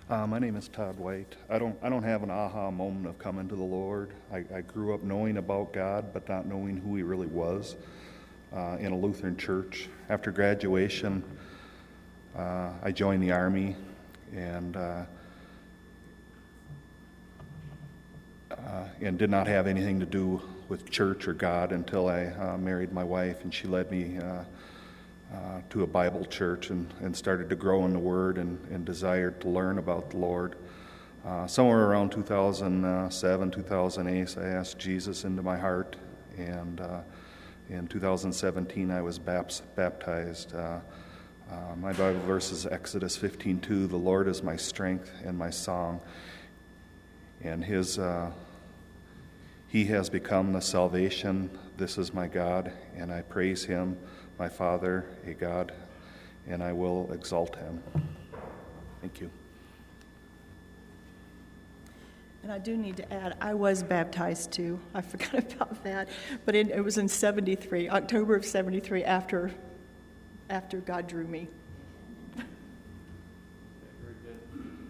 My name is Todd White. I don't have an aha moment of coming to the Lord. I grew up knowing about God, but not knowing who He really was in a Lutheran church. After graduation, I joined the Army and did not have anything to do with church or God until I married my wife, and she led me to a Bible church and started to grow in the Word and desired to learn about the Lord. Somewhere around 2007, 2008, I asked Jesus into my heart, and in 2017 I was baptized. My Bible verse is Exodus 15:2, "The Lord is my strength and my song," and He has become the salvation. This is my God, and I praise Him, my Father, a God, and I will exalt Him. Thank you. And I do need to add, I was baptized too. I forgot about that. But it was in 73, October of 73, after God drew me.